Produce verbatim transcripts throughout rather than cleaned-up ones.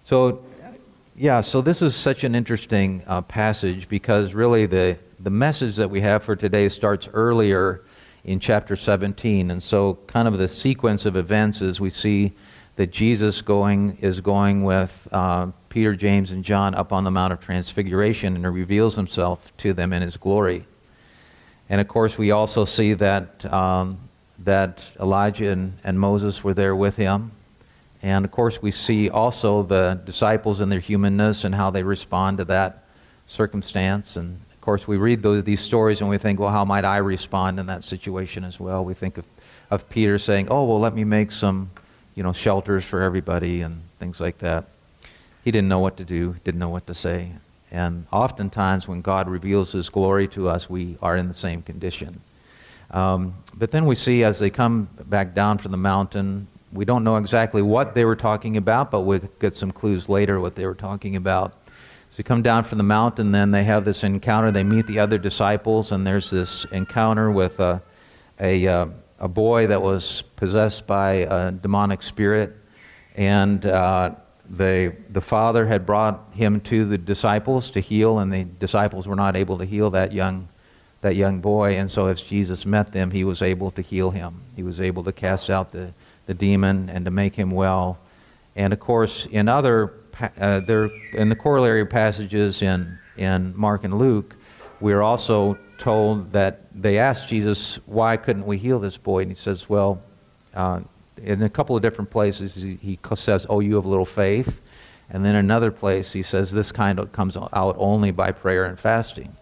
So, yeah, so this is such an interesting uh, passage because really the, the message that we have for today starts earlier in chapter seventeen. And so kind of the sequence of events is we see that Jesus going is going with uh, Peter, James, and John up on the Mount of Transfiguration, and he reveals himself to them in his glory. And of course, we also see that um, that Elijah and, and Moses were there with him. And of course, we see also the disciples and their humanness and how they respond to that circumstance. And of course, we read those, these stories and we think, well, how might I respond in that situation as well? We think of, of Peter saying, oh, well, let me make some, you know, shelters for everybody and things like that. He didn't know what to do, didn't know what to say. And oftentimes when God reveals his glory to us, we are in the same condition. Um, but then we see as they come back down from the mountain, we don't know exactly what they were talking about, but we'll get some clues later what they were talking about. So they come down from the mountain, then they have this encounter. They meet the other disciples, and there's this encounter with a, a, uh, a boy that was possessed by a demonic spirit. And uh, the, the father had brought him to the disciples to heal, and the disciples were not able to heal that young that young boy. And so as Jesus met them, he was able to heal him. He was able to cast out the the demon and to make him well. And of course, in other uh, there in the corollary passages in in Mark and Luke, we are also told that they asked Jesus, why couldn't we heal this boy? And he says, well, uh, in a couple of different places he, he says, oh, you have little faith. And then another place he says, this kind of comes out only by prayer and fasting.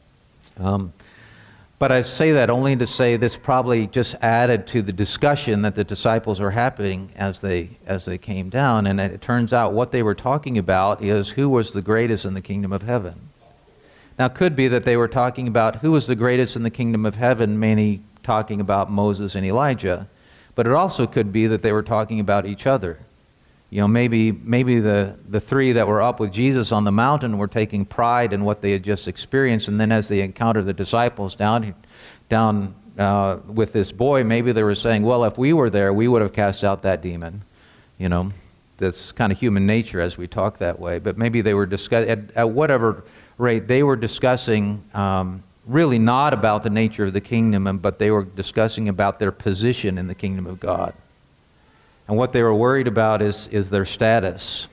Um, But I say that only to say this probably just added to the discussion that the disciples were having as they as they came down. And it turns out what they were talking about is who was the greatest in the kingdom of heaven. Now, it could be that they were talking about who was the greatest in the kingdom of heaven, mainly talking about Moses and Elijah. But it also could be that they were talking about each other. You know, maybe maybe the, the three that were up with Jesus on the mountain were taking pride in what they had just experienced, and then as they encountered the disciples down down uh, with this boy, maybe they were saying, well, if we were there, we would have cast out that demon. You know, that's kind of human nature as we talk that way. But maybe they were discussing, at, at whatever rate, they were discussing um, really not about the nature of the kingdom, but they were discussing about their position in the kingdom of God. And what they were worried about is is their status.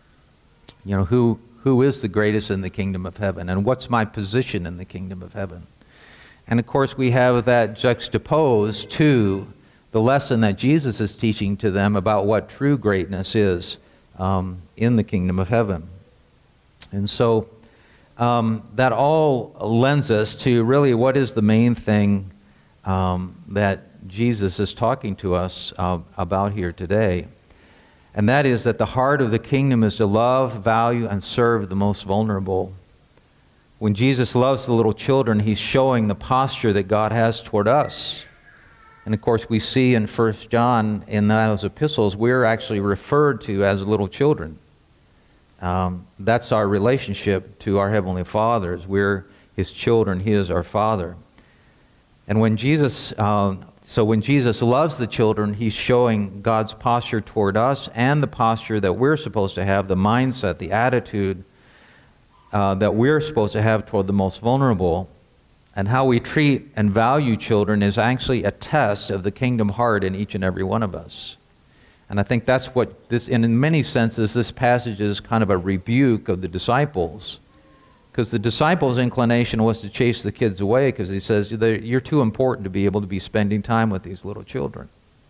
You know, who who is the greatest in the kingdom of heaven? And what's my position in the kingdom of heaven? And of course we have that juxtaposed to the lesson that Jesus is teaching to them about what true greatness is um, in the kingdom of heaven. And so um, that all lends us to really what is the main thing um, that Jesus is talking to us uh, about here today. And that is that the heart of the kingdom is to love, value, and serve the most vulnerable. When Jesus loves the little children, he's showing the posture that God has toward us. And of course, we see in First John, in those epistles, we're actually referred to as little children. Um, that's our relationship to our Heavenly Father. We're his children, he is our Father. And when Jesus... Uh, So when Jesus loves the children, he's showing God's posture toward us and the posture that we're supposed to have, the mindset, the attitude uh, that we're supposed to have toward the most vulnerable. And how we treat and value children is actually a test of the kingdom heart in each and every one of us. And I think that's what this, and in many senses, this passage is kind of a rebuke of the disciples. Because the disciples' inclination was to chase the kids away because he says, you're too important to be able to be spending time with these little children.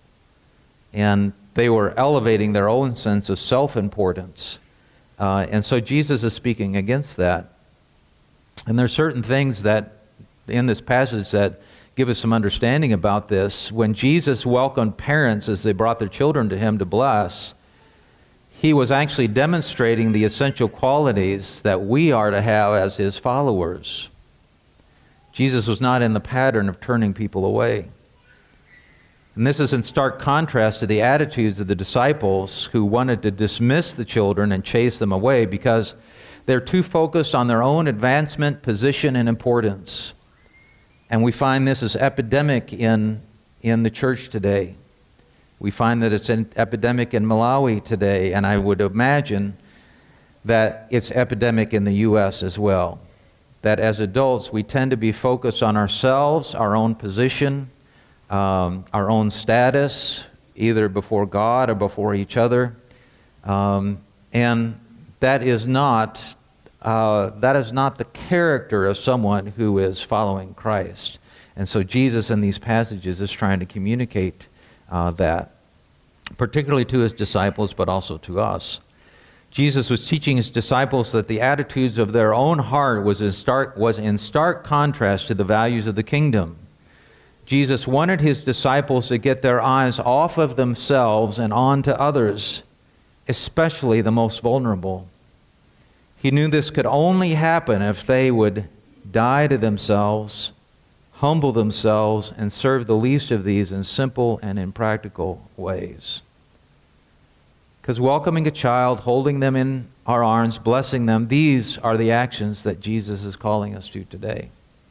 And they were elevating their own sense of self-importance. Uh, and so Jesus is speaking against that. And there are certain things that in this passage that give us some understanding about this. When Jesus welcomed parents as they brought their children to him to bless, he was actually demonstrating the essential qualities that we are to have as his followers. Jesus was not in the pattern of turning people away. And this is in stark contrast to the attitudes of the disciples who wanted to dismiss the children and chase them away because they're too focused on their own advancement, position, and importance. And we find this is epidemic in, in the church today. We find that it's an epidemic in Malawi today, and I would imagine that it's epidemic in the U S as well. That as adults, we tend to be focused on ourselves, our own position, um, our own status, either before God or before each other. Um, and that is not uh, that is not the character of someone who is following Christ. And so Jesus in these passages is trying to communicate uh, that, particularly to his disciples, but also to us. Jesus was teaching his disciples that the attitudes of their own heart was in stark, was in stark contrast to the values of the kingdom. Jesus wanted his disciples to get their eyes off of themselves and on to others, especially the most vulnerable. He knew this could only happen if they would die to themselves, humble themselves, and serve the least of these in simple and in practical ways. Because welcoming a child, holding them in our arms, blessing them, these are the actions that Jesus is calling us to today.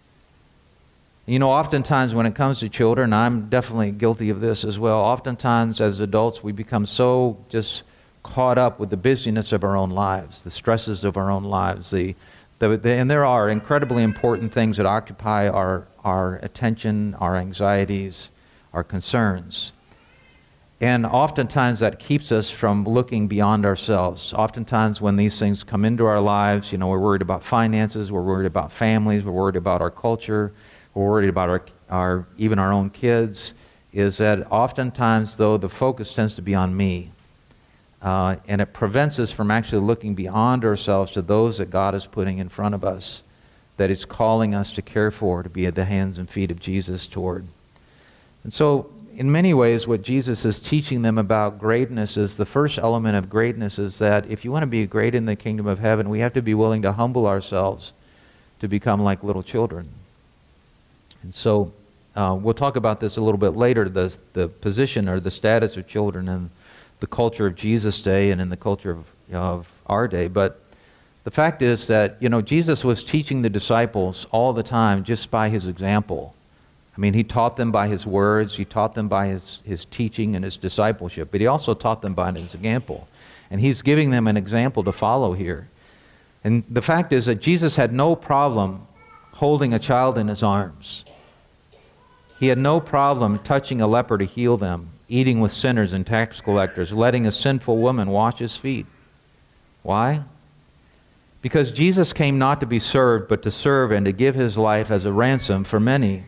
You know, oftentimes when it comes to children, I'm definitely guilty of this as well. Oftentimes as adults, we become so just caught up with the busyness of our own lives, the stresses of our own lives, the, the, the and there are incredibly important things that occupy our, our attention, our anxieties, our concerns. And oftentimes that keeps us from looking beyond ourselves. Oftentimes when these things come into our lives, you know, we're worried about finances, we're worried about families, we're worried about our culture, we're worried about our, our even our own kids, is that oftentimes, though, the focus tends to be on me. Uh, and it prevents us from actually looking beyond ourselves to those that God is putting in front of us, that He's calling us to care for, to be at the hands and feet of Jesus toward. And so, in many ways, what Jesus is teaching them about greatness is the first element of greatness is that if you want to be great in the kingdom of heaven, we have to be willing to humble ourselves to become like little children. And so, uh, we'll talk about this a little bit later, the, the position or the status of children in the culture of Jesus' day and in the culture of, of our day. But the fact is that, you know, Jesus was teaching the disciples all the time just by His example. I mean, He taught them by His words, He taught them by His, his teaching and His discipleship, but He also taught them by His example. And He's giving them an example to follow here. And the fact is that Jesus had no problem holding a child in His arms. He had no problem touching a leper to heal them, eating with sinners and tax collectors, letting a sinful woman wash His feet. Why? Because Jesus came not to be served, but to serve and to give His life as a ransom for many.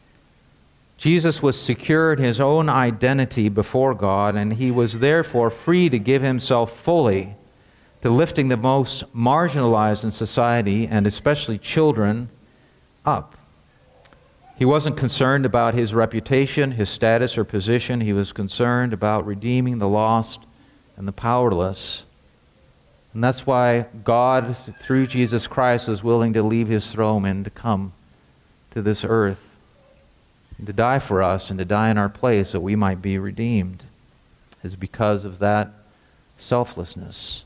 Jesus was secure in His own identity before God, and He was therefore free to give Himself fully to lifting the most marginalized in society, and especially children, up. He wasn't concerned about his reputation, his status or position. He was concerned about redeeming the lost and the powerless. And that's why God, through Jesus Christ, was willing to leave His throne and to come to this earth and to die for us and to die in our place that we might be redeemed. It's because of that selflessness.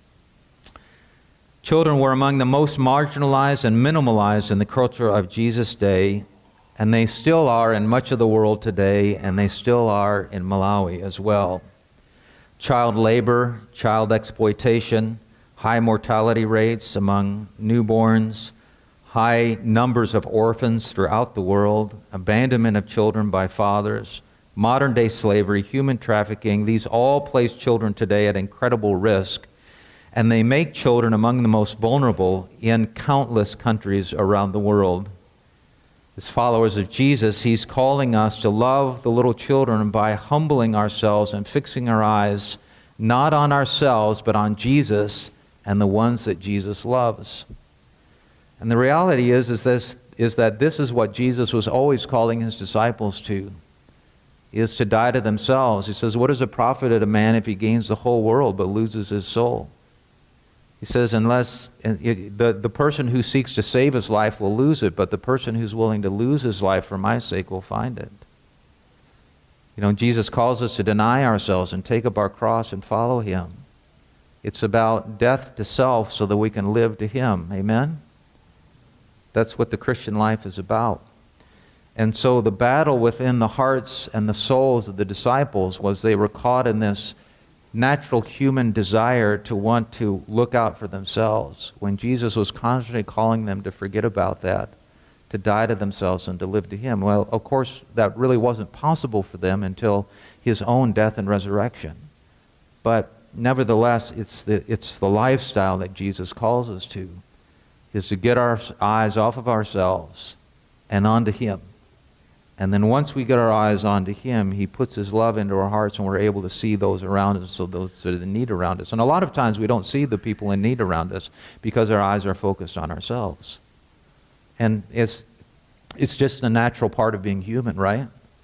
Children were among the most marginalized and minimalized in the culture of Jesus' day, and they still are in much of the world today, and they still are in Malawi as well. Child labor, child exploitation, high mortality rates among newborns, high numbers of orphans throughout the world, abandonment of children by fathers, modern-day slavery, human trafficking, these all place children today at incredible risk, and they make children among the most vulnerable in countless countries around the world. As followers of Jesus, He's calling us to love the little children by humbling ourselves and fixing our eyes not on ourselves, but on Jesus and the ones that Jesus loves. And the reality is, is, this, is that this is what Jesus was always calling His disciples to, is to die to themselves. He says, what is it profited a man if he gains the whole world but loses his soul? He says, unless it, the, the person who seeks to save his life will lose it, but the person who's willing to lose his life for my sake will find it. You know, Jesus calls us to deny ourselves and take up our cross and follow Him. It's about death to self so that we can live to Him. Amen? That's what the Christian life is about. And so the battle within the hearts and the souls of the disciples was they were caught in this natural human desire to want to look out for themselves, when Jesus was constantly calling them to forget about that, to die to themselves and to live to Him. Well, of course, that really wasn't possible for them until His own death and resurrection. But nevertheless, it's the, it's the lifestyle that Jesus calls us to, is to get our eyes off of ourselves and onto Him. And then once we get our eyes onto Him, He puts His love into our hearts, and we're able to see those around us, so those that are in need around us. And a lot of times we don't see the people in need around us because our eyes are focused on ourselves. And it's it's just a natural part of being human, right?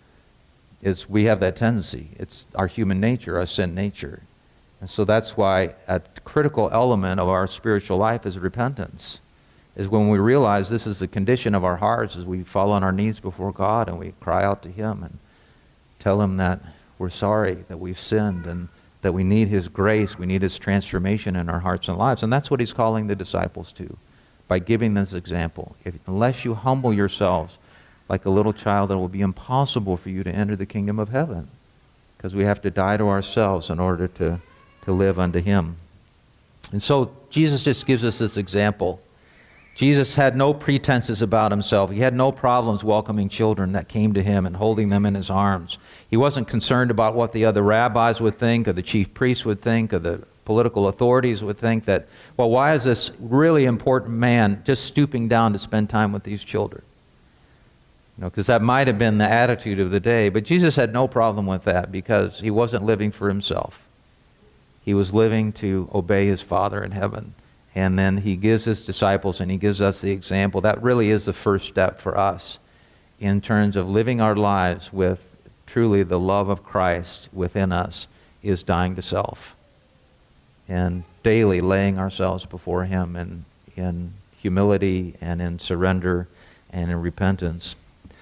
Is we have that tendency. It's our human nature, our sin nature. And so that's why a critical element of our spiritual life is repentance. Is when we realize this is the condition of our hearts, as we fall on our knees before God and we cry out to Him and tell Him that we're sorry, that we've sinned, and that we need His grace, we need His transformation in our hearts and lives. And that's what He's calling the disciples to, by giving this example. If, unless you humble yourselves like a little child, it will be impossible for you to enter the kingdom of heaven, because we have to die to ourselves in order to, to live unto Him. And so Jesus just gives us this example. Jesus had no pretenses about Himself. He had no problems welcoming children that came to Him and holding them in His arms. He wasn't concerned about what the other rabbis would think, or the chief priests would think, or the political authorities would think that, well, why is this really important man just stooping down to spend time with these children? You know, because that might have been the attitude of the day. But Jesus had no problem with that, because He wasn't living for Himself. He was living to obey His Father in heaven. And then He gives His disciples, and He gives us the example. That really is the first step for us in terms of living our lives with truly the love of Christ within us, is dying to self and daily laying ourselves before Him in, in humility and in surrender and in repentance.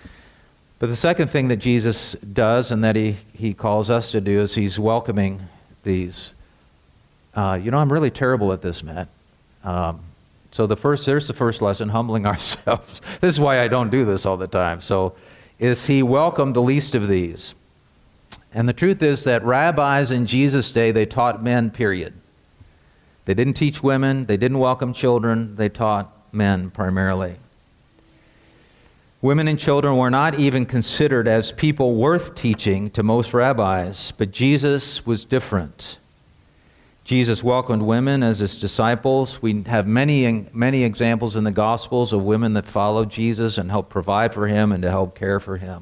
But the second thing that Jesus does, and that He, he calls us to do, is He's welcoming these. Uh, you know, I'm really terrible at this, Matt. Um, so the first, there's the first lesson, humbling ourselves. This is why I don't do this all the time. So, is He welcomed the least of these. And the truth is that rabbis in Jesus' day, they taught men, period. They didn't teach women, they didn't welcome children, they taught men primarily. Women and children were not even considered as people worth teaching to most rabbis, but Jesus was different. Jesus welcomed women as His disciples. We have many, many examples in the Gospels of women that followed Jesus and helped provide for Him and to help care for Him.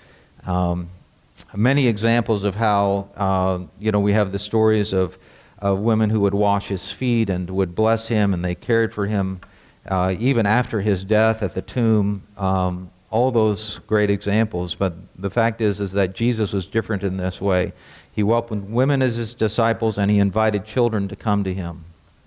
Um, many examples of how, uh, you know, we have the stories of, of women who would wash His feet and would bless Him, and they cared for Him uh, even after His death at the tomb. Um, all those great examples. But the fact is, is that Jesus was different in this way. He welcomed women as His disciples, and He invited children to come to Him.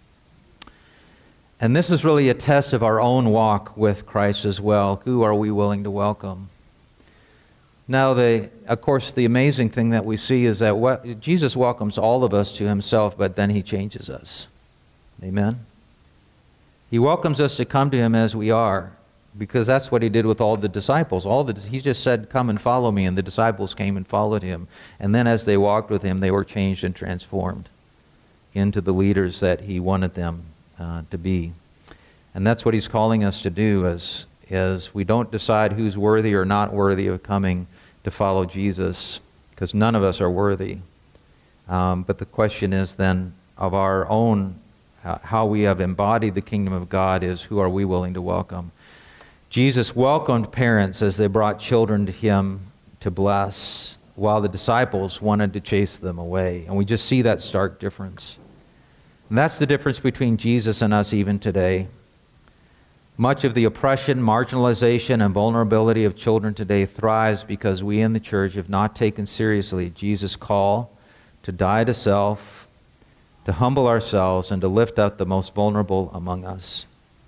And this is really a test of our own walk with Christ as well. Who are we willing to welcome? Now, the, of course, the amazing thing that we see is that what, Jesus welcomes all of us to Himself, but then He changes us. Amen? He welcomes us to come to Him as we are, because that's what He did with all the disciples. All the, He just said, "Come and follow me," and the disciples came and followed Him. And then as they walked with Him, they were changed and transformed into the leaders that He wanted them uh, to be. And that's what He's calling us to do, as, as we don't decide who's worthy or not worthy of coming to follow Jesus, because none of us are worthy. Um, but the question is then of our own, uh, how we have embodied the kingdom of God, is who are we willing to welcome? Jesus welcomed parents as they brought children to Him to bless, while the disciples wanted to chase them away. And we just see that stark difference. And that's the difference between Jesus and us even today. Much of the oppression, marginalization, and vulnerability of children today thrives because we in the church have not taken seriously Jesus' call to die to self, to humble ourselves, and to lift up the most vulnerable among us.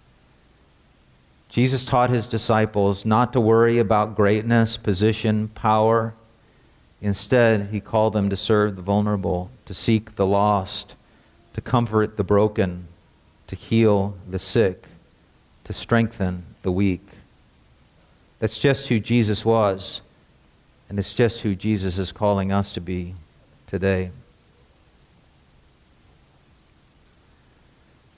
Jesus taught His disciples not to worry about greatness, position, power. Instead, He called them to serve the vulnerable, to seek the lost, to comfort the broken, to heal the sick, to strengthen the weak. That's just who Jesus was, and it's just who Jesus is calling us to be today.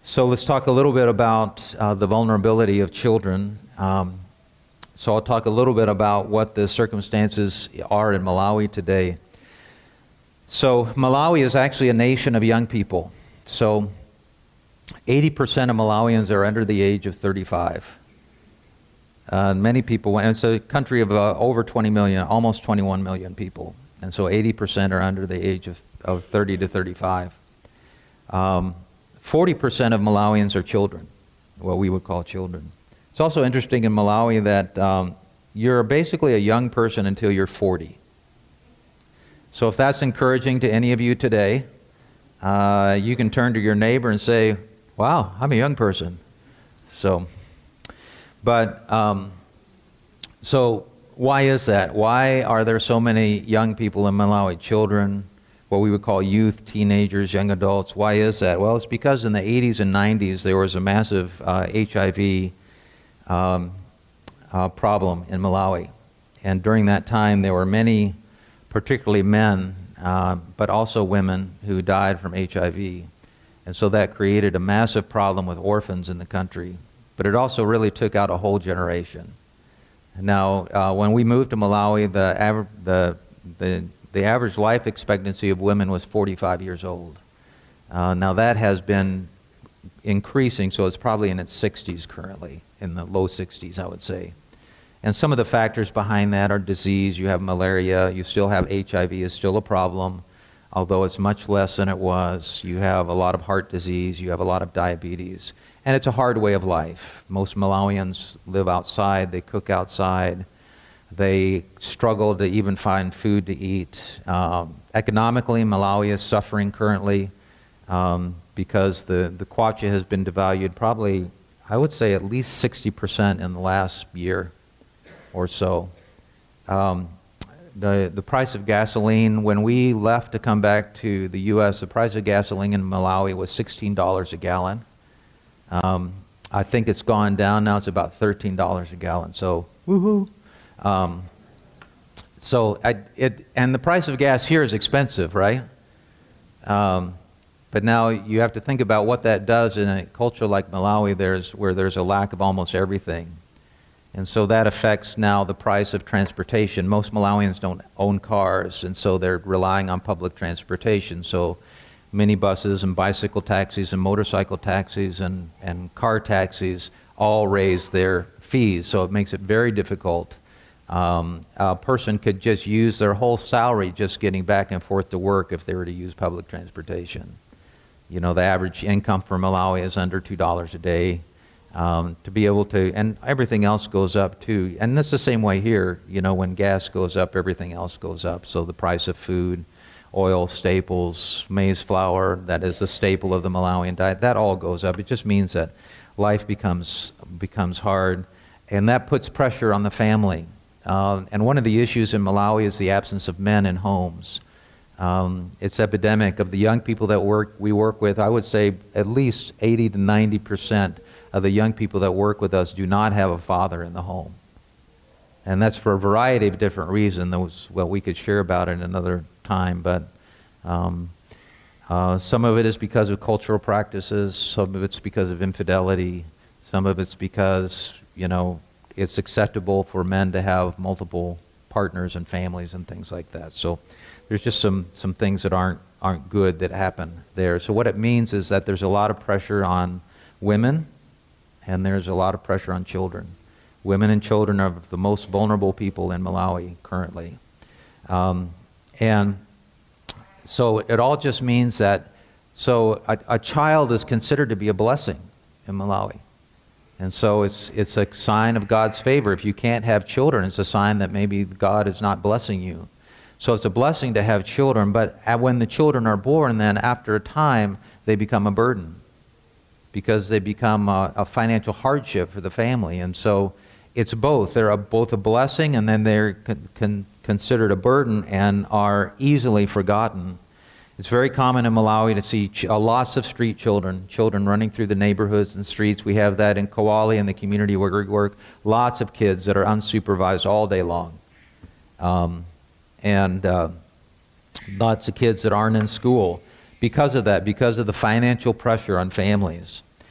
So let's talk a little bit about uh, the vulnerability of children. Um, so I'll talk a little bit about what the circumstances are in Malawi today. So Malawi is actually a nation of young people. So eighty percent of Malawians are under the age of thirty-five. Uh, many people, and it's a country of uh, over twenty million, almost twenty-one million people. And so eighty percent are under the age of, of thirty to thirty-five. Um, forty percent of Malawians are children, what we would call children. It's also interesting in Malawi that um, you're basically a young person until you're forty. So if that's encouraging to any of you today, uh, you can turn to your neighbor and say, wow, I'm a young person. So, but, um, so why is that? Why are there so many young people in Malawi, children, what we would call youth, teenagers, young adults? Why is that? Well, it's because in the eighties and nineties there was a massive uh, H I V um, uh, problem in Malawi. And during that time there were many, particularly men, uh, but also women who died from H I V. And so that created a massive problem with orphans in the country. But it also really took out a whole generation. Now, uh, when we moved to Malawi, the, aver- the, the, the average life expectancy of women was forty-five years old. Uh, now that has been increasing, so it's probably in its sixties currently, in the low sixties, I would say. And some of the factors behind that are disease. You have malaria, you still have H I V is still a problem, although it's much less than it was. You have a lot of heart disease, you have a lot of diabetes. And it's a hard way of life. Most Malawians live outside, they cook outside, they struggle to even find food to eat. Um, economically, Malawi is suffering currently um, because the, the kwacha has been devalued probably, I would say, at least sixty percent in the last year or so. Um, the, the price of gasoline, when we left to come back to the U S, the price of gasoline in Malawi was sixteen dollars a gallon. Um, I think it's gone down now. It's about thirteen dollars a gallon. So, woohoo! Um, so, I, it and the price of gas here is expensive, right? Um, but now you have to think about what that does in a culture like Malawi. There's where there's a lack of almost everything, and so that affects now the price of transportation. Most Malawians don't own cars, and so they're relying on public transportation. So minibuses and bicycle taxis and motorcycle taxis and, and car taxis all raise their fees, so it makes it very difficult. Um, a person could just use their whole salary just getting back and forth to work if they were to use public transportation. You know, the average income for Malawi is under two dollars a day. Um, to be able to, and everything else goes up too. And that's the same way here. You know, when gas goes up, everything else goes up. So the price of food, oil, staples, maize flour, that is the staple of the Malawian diet, that all goes up. It just means that life becomes becomes hard, and that puts pressure on the family. Uh, and one of the issues in Malawi is the absence of men in homes. Um, it's epidemic of the young people that work we work with. I would say at least eighty to ninety percent of the young people that work with us do not have a father in the home. And that's for a variety of different reasons. That was what we could share about it another time, but um, uh, some of it is because of cultural practices, some of it's because of infidelity, some of it's because, you know, it's acceptable for men to have multiple partners and families and things like that. So there's just some, some things that aren't, aren't good that happen there. So what it means is that there's a lot of pressure on women, and there's a lot of pressure on children. Women and children are the most vulnerable people in Malawi currently. Um, and so it all just means that, so a, a child is considered to be a blessing in Malawi. And so it's it's a sign of God's favor. If you can't have children, it's a sign that maybe God is not blessing you. So it's a blessing to have children, but when the children are born, then after a time, they become a burden because they become a, a financial hardship for the family. And so it's both. They're a, both a blessing, and then they're con, con, considered a burden and are easily forgotten. It's very common in Malawi to see ch- uh, lots of street children, children running through the neighborhoods and streets. We have that in Kawali, in the community where we work. Lots of kids that are unsupervised all day long. Um, and uh, lots of kids that aren't in school because of that, because of the financial pressure on families.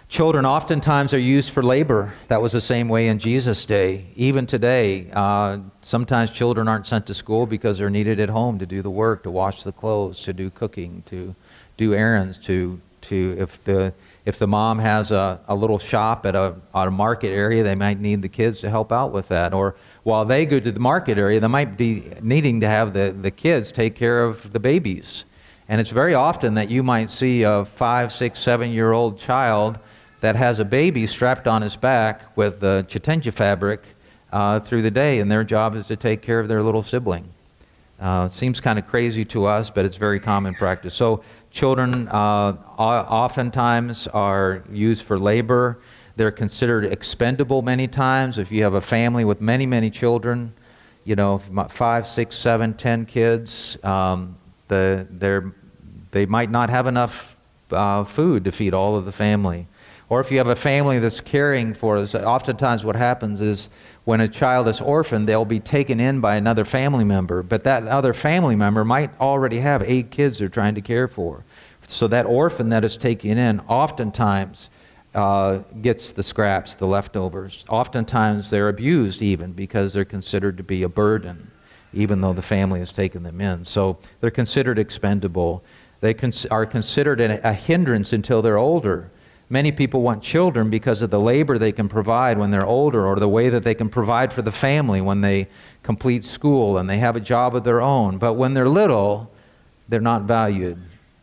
Children oftentimes are used for labor. That was the same way in Jesus' day. Even today, uh, sometimes children aren't sent to school because they're needed at home to do the work, to wash the clothes, to do cooking, to do errands, to to if the if the mom has a, a little shop at a, at a market area, they might need the kids to help out with that. Or while they go to the market area, they might be needing to have the, the kids take care of the babies. And it's very often that you might see a five, six, seven-year-old child that has a baby strapped on his back with the chitenja fabric uh, through the day, and their job is to take care of their little sibling. Uh, seems kind of crazy to us, but it's very common practice. So children uh, oftentimes are used for labor. They're considered expendable many times. If you have a family with many, many children, you know, five, six, seven, ten kids, um, the, they're, they might not have enough uh, food to feed all of the family. Or if you have a family that's caring for us, oftentimes what happens is when a child is orphaned, they'll be taken in by another family member, but that other family member might already have eight kids they're trying to care for. So that orphan that is taken in oftentimes uh, gets the scraps, the leftovers. Oftentimes they're abused even because they're considered to be a burden, even though the family has taken them in. So they're considered expendable. They cons- are considered a, a hindrance until they're older. Many people want children because of the labor they can provide when they're older, or the way that they can provide for the family when they complete school and they have a job of their own. But when they're little, they're not valued.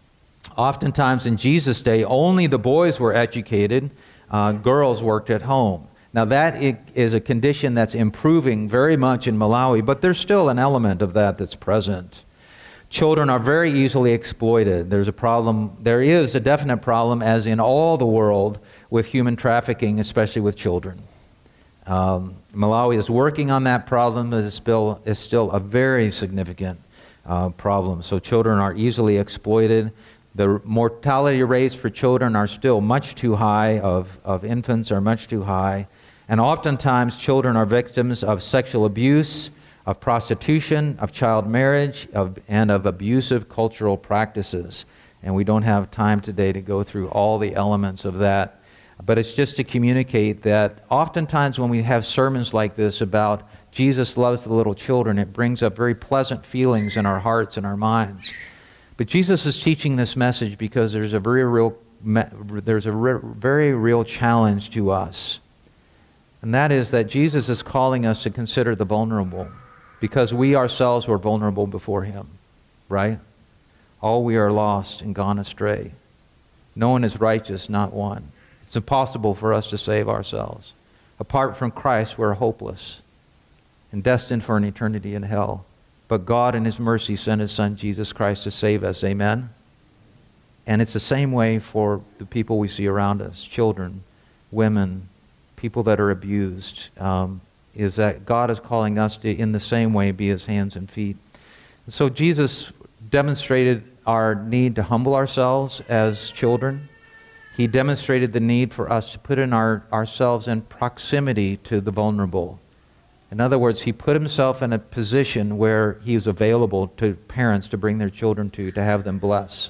Oftentimes in Jesus' day, only the boys were educated. Uh, girls worked at home. Now that is a condition that's improving very much in Malawi, but there's still an element of that that's present. Children are very easily exploited. There's a problem, there is a definite problem, as in all the world, with human trafficking, especially with children. Um, Malawi is working on that problem, but it's still, it's still a very significant uh, problem. So children are easily exploited. The mortality rates for children are still much too high, of, of infants are much too high. And oftentimes children are victims of sexual abuse, of prostitution, of child marriage, of, and of abusive cultural practices. And we don't have time today to go through all the elements of that. But it's just to communicate that oftentimes when we have sermons like this about Jesus loves the little children, it brings up very pleasant feelings in our hearts and our minds. But Jesus is teaching this message because there's a very real, there's a re- very real challenge to us. And that is that Jesus is calling us to consider the vulnerable, because we ourselves were vulnerable before Him, right? All we are lost and gone astray. No one is righteous, not one. It's impossible for us to save ourselves. Apart from Christ, we're hopeless and destined for an eternity in hell. But God in His mercy sent His Son, Jesus Christ, to save us. Amen? And it's the same way for the people we see around us, children, women, people that are abused, um, is that God is calling us to, in the same way, be His hands and feet. And so Jesus demonstrated our need to humble ourselves as children. He demonstrated the need for us to put in our, ourselves in proximity to the vulnerable. In other words, He put Himself in a position where He is available to parents to bring their children to, to have them bless.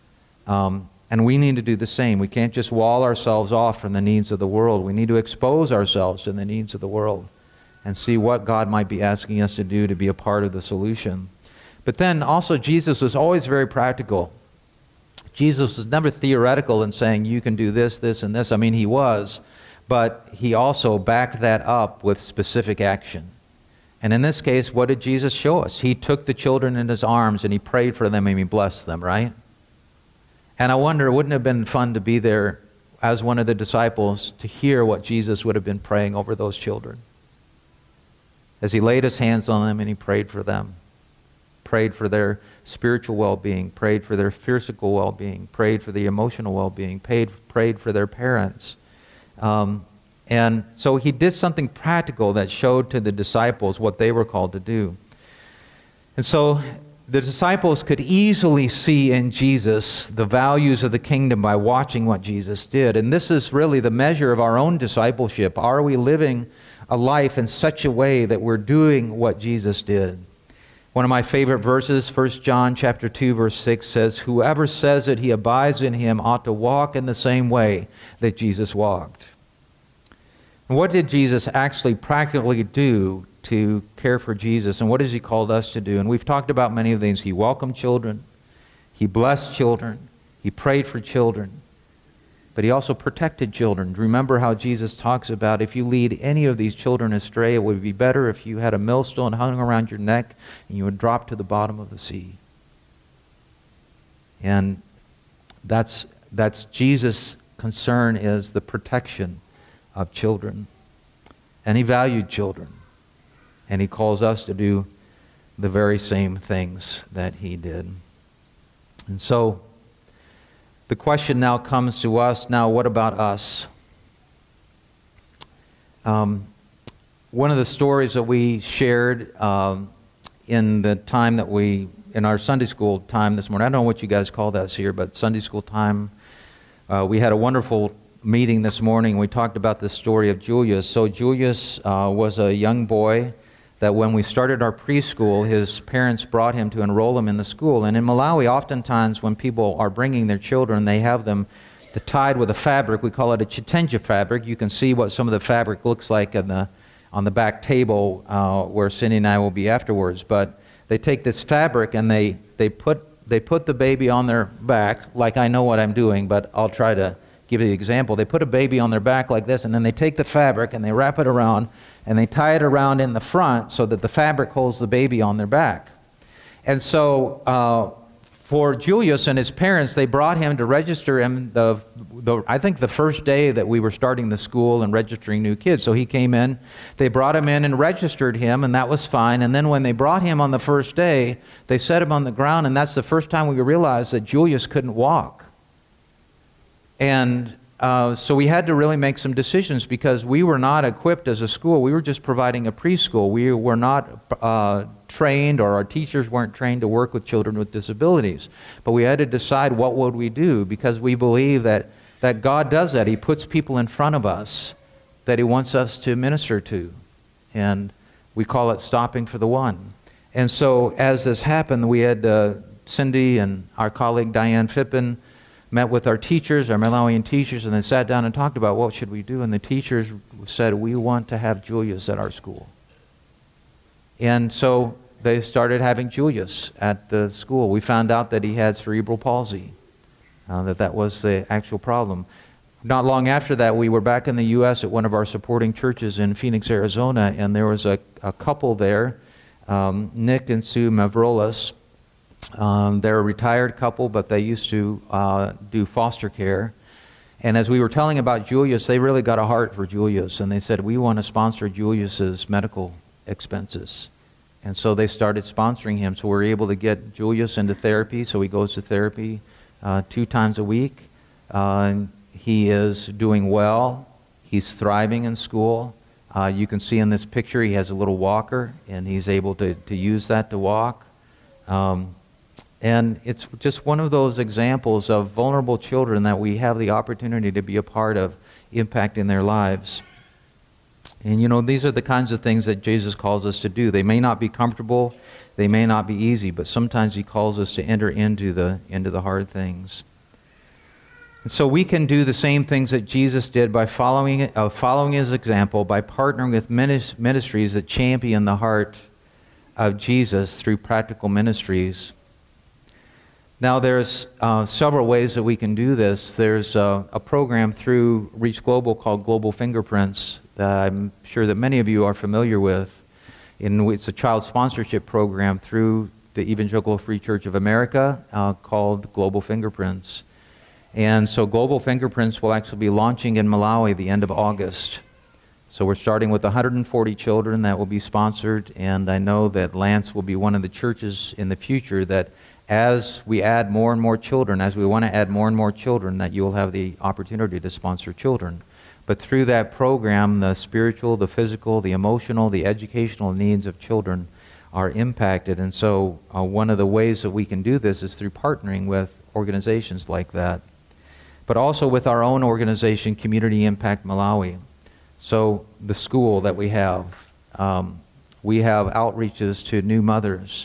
Um, and we need to do the same. We can't just wall ourselves off from the needs of the world. We need to expose ourselves to the needs of the world and see what God might be asking us to do to be a part of the solution. But then also Jesus was always very practical. Jesus was never theoretical in saying you can do this, this, and this. I mean, He was, but He also backed that up with specific action. And in this case, what did Jesus show us? He took the children in His arms and He prayed for them and He blessed them, right? And I wonder, wouldn't it have been fun to be there as one of the disciples to hear what Jesus would have been praying over those children? As He laid His hands on them and He prayed for them. Prayed for their spiritual well-being, prayed for their physical well-being, prayed for the emotional well-being, prayed, prayed for their parents. Um, and so He did something practical that showed to the disciples what they were called to do. And so the disciples could easily see in Jesus the values of the kingdom by watching what Jesus did. And this is really the measure of our own discipleship. Are we living a life in such a way that we're doing what Jesus did? One of my favorite verses, First John chapter two, verse six says, "Whoever says that he abides in him ought to walk in the same way that Jesus walked." And what did Jesus actually practically do to care for Jesus? And what has he called us to do? And we've talked about many of these. He welcomed children. He blessed children. He prayed for children. But he also protected children. Remember how Jesus talks about, if you lead any of these children astray, it would be better if you had a millstone hung around your neck and you would drop to the bottom of the sea. And that's, that's Jesus' concern, is the protection of children. And he valued children. And he calls us to do the very same things that he did. And so, the question now comes to us, now what about us? Um, one of the stories that we shared um, in the time that we, in our Sunday school time this morning, I don't know what you guys call that here, but Sunday school time, uh, we had a wonderful meeting this morning. We talked about the story of Julius. So Julius uh, was a young boy that when we started our preschool, his parents brought him to enroll him in the school. And in Malawi, oftentimes when people are bringing their children, they have them tied with a fabric. We call it a chitenja fabric. You can see what some of the fabric looks like on the, on the back table uh, where Cindy and I will be afterwards. But they take this fabric and they, they, put, they put the baby on their back, like I know what I'm doing, but I'll try to give you an example. They put a baby on their back like this, and then they take the fabric and they wrap it around, and they tie it around in the front so that the fabric holds the baby on their back. And so uh, for Julius and his parents, they brought him to register him, the, the, I think the first day that we were starting the school and registering new kids. So he came in, they brought him in and registered him, and that was fine. And then when they brought him on the first day, they set him on the ground, and that's the first time we realized that Julius couldn't walk. And uh, so we had to really make some decisions, because we were not equipped as a school. We were just providing a preschool. We were not uh, trained, or our teachers weren't trained to work with children with disabilities. But we had to decide what would we do, because we believe that, that God does that. He puts people in front of us that He wants us to minister to. And we call it stopping for the one. And so as this happened, we had uh, Cindy and our colleague Diane Phippen met with our teachers, our Malawian teachers, and they sat down and talked about what should we do. And the teachers said, we want to have Julius at our school. And so they started having Julius at the school. We found out that he had cerebral palsy, uh, that that was the actual problem. Not long after that, we were back in the U S at one of our supporting churches in Phoenix, Arizona, and there was a, a couple there, um, Nick and Sue Mavrolas. Um, they're a retired couple, but they used to uh, do foster care. And as we were telling about Julius, they really got a heart for Julius, and they said, we want to sponsor Julius's medical expenses. And so they started sponsoring him. So we were able to get Julius into therapy, so he goes to therapy uh, two times a week. Uh, he is doing well. He's thriving in school. Uh, you can see in this picture he has a little walker, and he's able to, to use that to walk. Um, And it's just one of those examples of vulnerable children that we have the opportunity to be a part of, impacting their lives. And you know, these are the kinds of things that Jesus calls us to do. They may not be comfortable, they may not be easy, but sometimes He calls us to enter into the into the hard things. And so we can do the same things that Jesus did by following uh, following His example, by partnering with ministries that champion the heart of Jesus through practical ministries. Now, there's uh, several ways that we can do this. There's uh, a program through Reach Global called Global Fingerprints that I'm sure that many of you are familiar with. And it's a child sponsorship program through the Evangelical Free Church of America uh, called Global Fingerprints. And so Global Fingerprints will actually be launching in Malawi the end of August. So we're starting with one hundred forty children that will be sponsored, and I know that Lance will be one of the churches in the future that, as we add more and more children, as we want to add more and more children, that you will have the opportunity to sponsor children. But through that program, the spiritual, the physical, the emotional, the educational needs of children are impacted. And so uh, one of the ways that we can do this is through partnering with organizations like that. But also with our own organization, Community Impact Malawi. So the school that we have, um, we have outreaches to new mothers.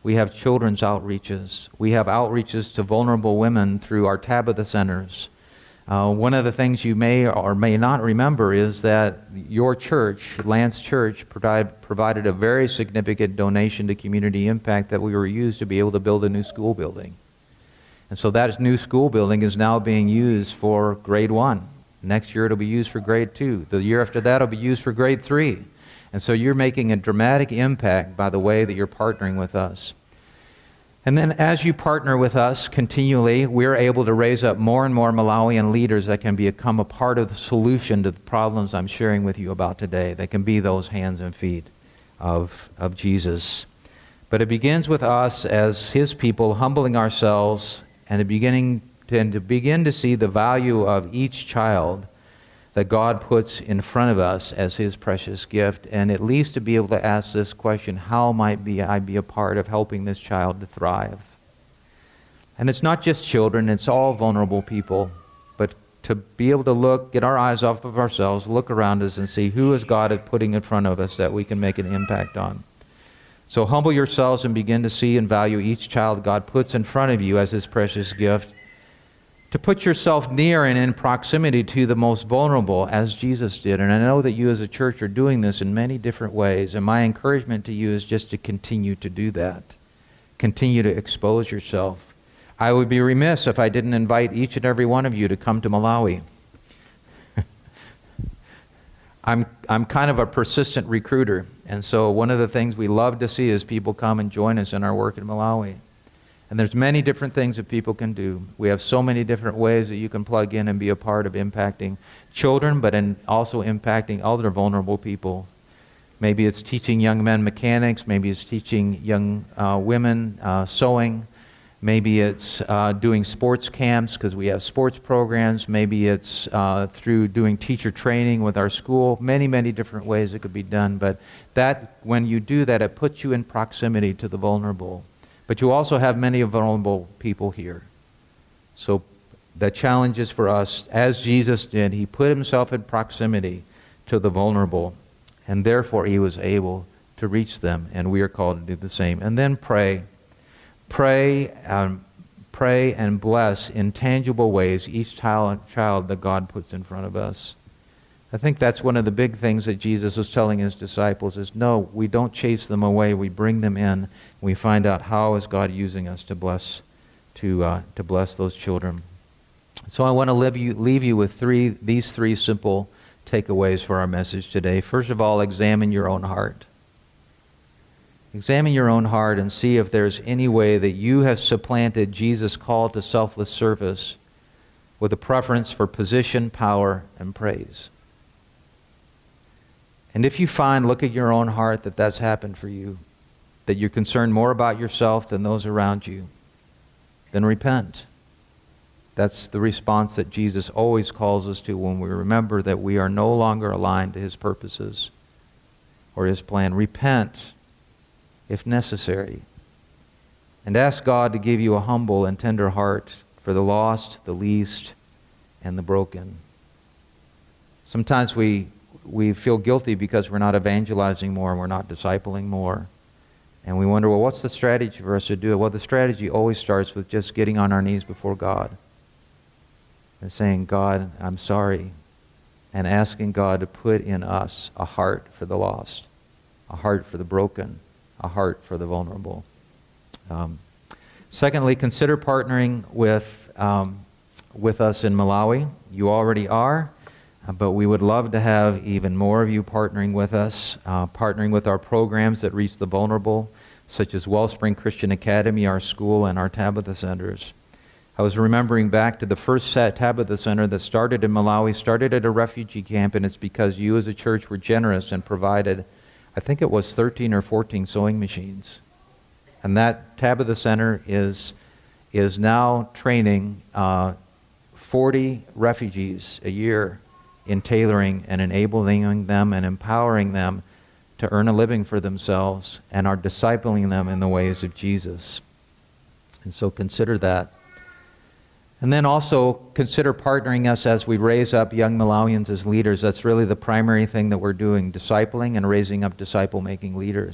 We have children's outreaches. We have outreaches to vulnerable women through our Tabitha centers. Uh, one of the things you may or may not remember is that your church, Lance Church, provide, provided a very significant donation to Community Impact that we were used to be able to build a new school building. And so that new school building is now being used for grade one. Next year it'll be used for grade two. The year after that it'll be used for grade three. And so you're making a dramatic impact by the way that you're partnering with us. And then as you partner with us continually, we're able to raise up more and more Malawian leaders that can become a part of the solution to the problems I'm sharing with you about today. They can be those hands and feet of, of Jesus. But it begins with us as His people humbling ourselves and beginning to, and to begin to see the value of each child that God puts in front of us as His precious gift, and at least to be able to ask this question, how might be I be a part of helping this child to thrive? And it's not just children, it's all vulnerable people, but to be able to look, get our eyes off of ourselves, look around us and see who is God putting in front of us that we can make an impact on. So humble yourselves and begin to see and value each child God puts in front of you as His precious gift. To put yourself near and in proximity to the most vulnerable as Jesus did. And I know that you as a church are doing this in many different ways. And my encouragement to you is just to continue to do that. Continue to expose yourself. I would be remiss if I didn't invite each and every one of you to come to Malawi. I'm, I'm kind of a persistent recruiter. And so one of the things we love to see is people come and join us in our work in Malawi. And there's many different things that people can do. We have so many different ways that you can plug in and be a part of impacting children, but in also impacting other vulnerable people. Maybe it's teaching young men mechanics. Maybe it's teaching young uh, women uh, sewing. Maybe it's uh, doing sports camps because we have sports programs. Maybe it's uh, through doing teacher training with our school. Many, many different ways it could be done. But that, when you do that, it puts you in proximity to the vulnerable. But you also have many vulnerable people here. So the challenge is for us, as Jesus did, He put Himself in proximity to the vulnerable, and therefore He was able to reach them, and we are called to do the same. And then pray. Pray, um, pray and bless in tangible ways each child, child that God puts in front of us. I think that's one of the big things that Jesus was telling His disciples is, no, we don't chase them away. We bring them in. We find out how is God using us to bless to uh, to bless those children. So I want to leave you, leave you with three these three simple takeaways for our message today. First of all, examine your own heart. Examine your own heart and see if there's any way that you have supplanted Jesus' call to selfless service with a preference for position, power, and praise. And if you find, look at your own heart, that that's happened for you, that you're concerned more about yourself than those around you, then repent. That's the response that Jesus always calls us to when we remember that we are no longer aligned to His purposes or His plan. Repent if necessary. And ask God to give you a humble and tender heart for the lost, the least, and the broken. Sometimes we we feel guilty because we're not evangelizing more and we're not discipling more. And we wonder, well, what's the strategy for us to do it? Well, the strategy always starts with just getting on our knees before God and saying, God, I'm sorry, and asking God to put in us a heart for the lost, a heart for the broken, a heart for the vulnerable. Um, secondly, consider partnering with, um, with us in Malawi. You already are. But we would love to have even more of you partnering with us, uh, partnering with our programs that reach the vulnerable, such as Wellspring Christian Academy, our school, and our Tabitha centers. I was remembering back to the first Tabitha center that started in Malawi, started at a refugee camp, and it's because you as a church were generous and provided, I think it was thirteen or fourteen sewing machines. And that Tabitha center is, is now training uh, forty refugees a year in tailoring and enabling them and empowering them to earn a living for themselves, and are discipling them in the ways of Jesus. And so consider that. And then also consider partnering us as we raise up young Malawians as leaders. That's really the primary thing that we're doing, discipling and raising up disciple-making leaders.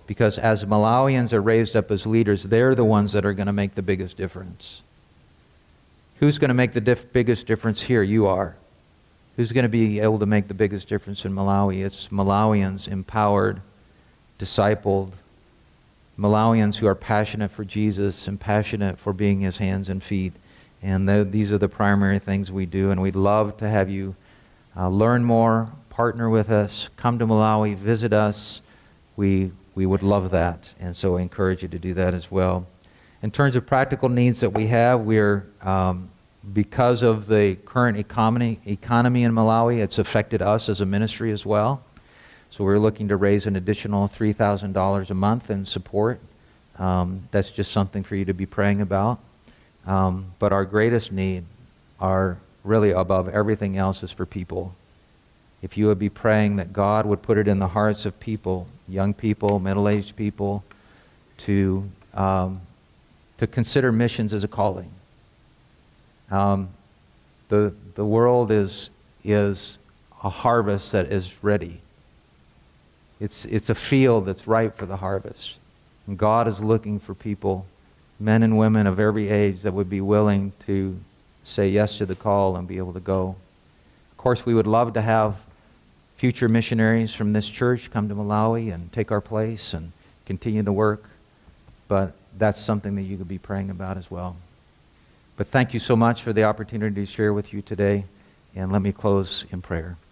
Because as Malawians are raised up as leaders, they're the ones that are going to make the biggest difference. Who's going to make the diff- biggest difference here? You are. Who's going to be able to make the biggest difference in Malawi? It's Malawians empowered, discipled, Malawians who are passionate for Jesus and passionate for being His hands and feet. And th- these are the primary things we do. And we'd love to have you uh, learn more, partner with us, come to Malawi, visit us. We we would love that. And so I encourage you to do that as well. In terms of practical needs that we have, we're, um, because of the current economy, economy in Malawi, it's affected us as a ministry as well. So we're looking to raise an additional three thousand dollars a month in support. Um, that's just something for you to be praying about. Um, but our greatest need, our really above everything else, is for people. If you would be praying that God would put it in the hearts of people, young people, middle-aged people, to um, to consider missions as a calling. Um, the the world is is a harvest that is ready. It's it's a field that's ripe for the harvest. And God is looking for people, men and women of every age, that would be willing to say yes to the call and be able to go. Of course, we would love to have future missionaries from this church come to Malawi and take our place and continue to work. But that's something that you could be praying about as well. But thank you so much for the opportunity to share with you today. And let me close in prayer.